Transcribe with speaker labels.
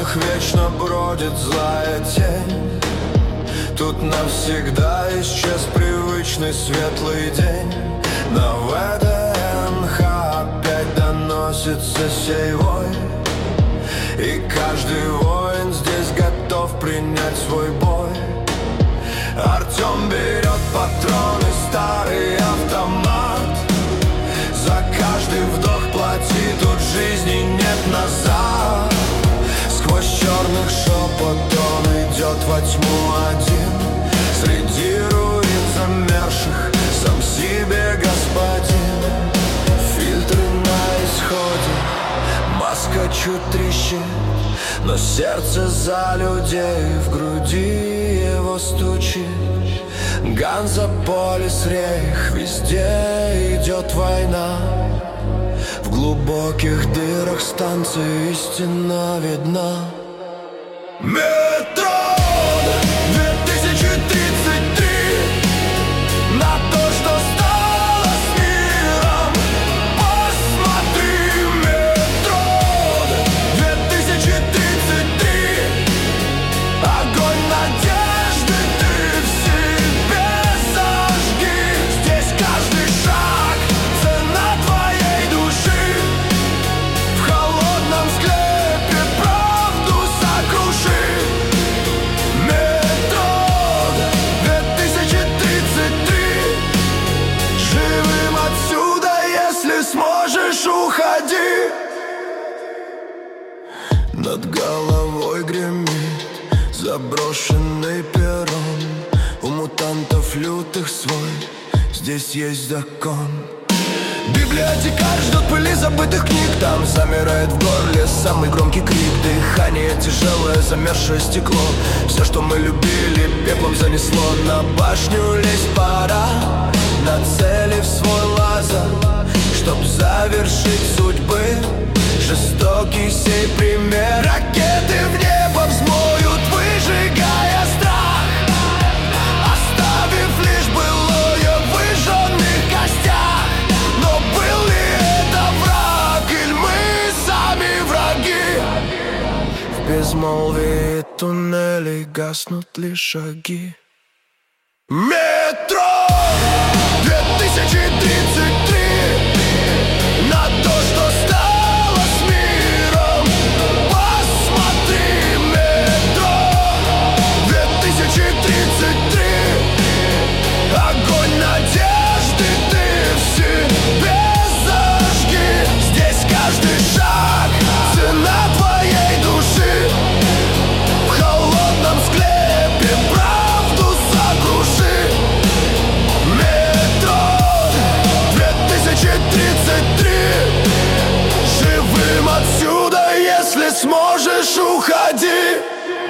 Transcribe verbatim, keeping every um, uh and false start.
Speaker 1: окнах вечно бродит злая тень. Тут навсегда исчез привычный светлый день. Но в ВДНХ опять доносится сей вой, и каждый воин здесь готов принять свой бой. Артем берет патрон и старый автомат. За каждый вдох плати, тут жизни нет назад. Сквозь черных шепот он идет во тьму один. Среди руин замерзших сам себе господин. Фильтры на исходе, маска чуть трещит, но сердце за людей в груди его стучит. Ганза, Полис, Рейх, везде идет война. В глубоких дырах станции истина видна. Метро две тысячи тридцать три, на то, что стало с миром. Посмотри, метро две тысячи тридцать три, огонь надежды ты в себе зажги. Здесь каждый шаг — цена твоей души. В холодном склепе правду сокруши. Метро две тысячи тридцать три, живым отсюда, если сможешь, уходи. Над головой гремит заброшенный перрон. У мутантов лютых свой, здесь есть закон. Библиотекарь ждет пыли забытых книг. Там замирает в горле самый громкий крик. Дыхание тяжелое, замерзшее стекло. Все, что мы любили, пеплом занесло. На башню лезть пора, нацелив свой лазер, чтоб завершить судьбы жестокий сей пример. Ракеты в небо взмоют, выжигая страх, оставив лишь былое в выжженных костях. Но был ли это враг, или мы сами враги? В безмолвии туннелей гаснут лишь шаги. Метро две тысячи тридцать три, на то, что стало с миром. Посмотри, метро две тысячи тридцать три, огонь надежды ты в себе зажги. Здесь каждый шаг — цена твоей души. В холодном склепе правду сокруши. Метро две тысячи тридцать три, живым отсюда, если сможешь, уходи.